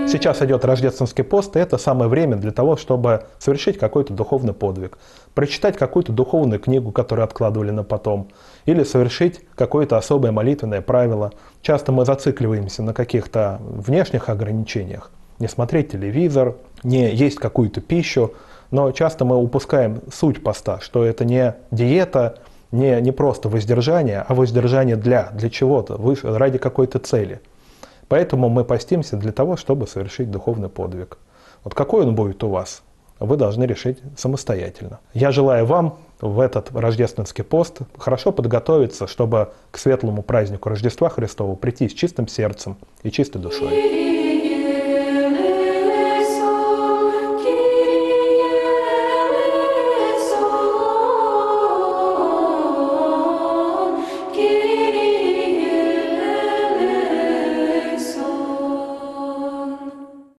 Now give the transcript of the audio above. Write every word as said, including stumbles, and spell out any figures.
Сейчас идет рождественский пост, и это самое время для того, чтобы совершить какой-то духовный подвиг, прочитать какую-то духовную книгу, которую откладывали на потом, или совершить какое-то особое молитвенное правило. Часто мы зацикливаемся на каких-то внешних ограничениях, не смотреть телевизор, не есть какую-то пищу, но часто мы упускаем суть поста, что это не диета, не, не просто воздержание, а воздержание для, для чего-то, ради какой-то цели. Поэтому мы постимся для того, чтобы совершить духовный подвиг. Вот какой он будет у вас, вы должны решить самостоятельно. Я желаю вам в этот рождественский пост хорошо подготовиться, чтобы к светлому празднику Рождества Христова прийти с чистым сердцем и чистой душой.